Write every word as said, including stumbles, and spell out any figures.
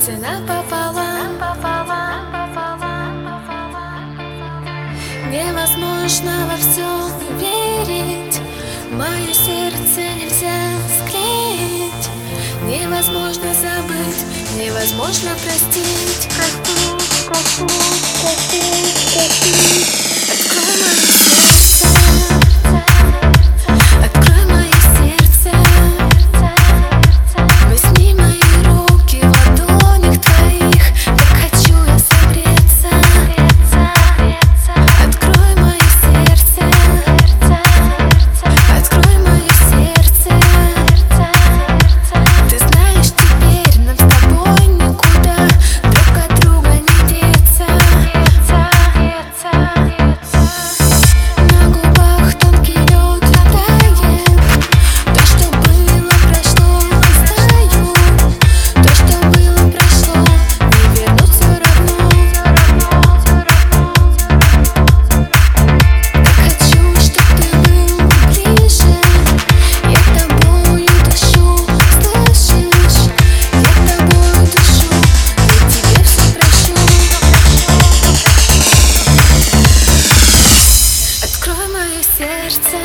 сердце напополам. Невозможно во все верить, мое сердце нельзя склеить. Невозможно забыть, невозможно простить. Простить, простить, простить, простить. Открой мое сердце, открой мое сердце. Возьми мои руки в ладонях твоих, как хочу я согреться. Открой мое сердце, открой мое сердце. Ты знаешь, теперь нам с тобой никуда друг от друга не деться. На губах тонкий лед тает. То, что было, прошло, оставим. То, что было, прошло, не вернуть все равно. Так хочу, чтоб ты был ближе. Я тобою дышу, слышишь? Я тобою дышу, я тебе все прощу. Открой мое сердце,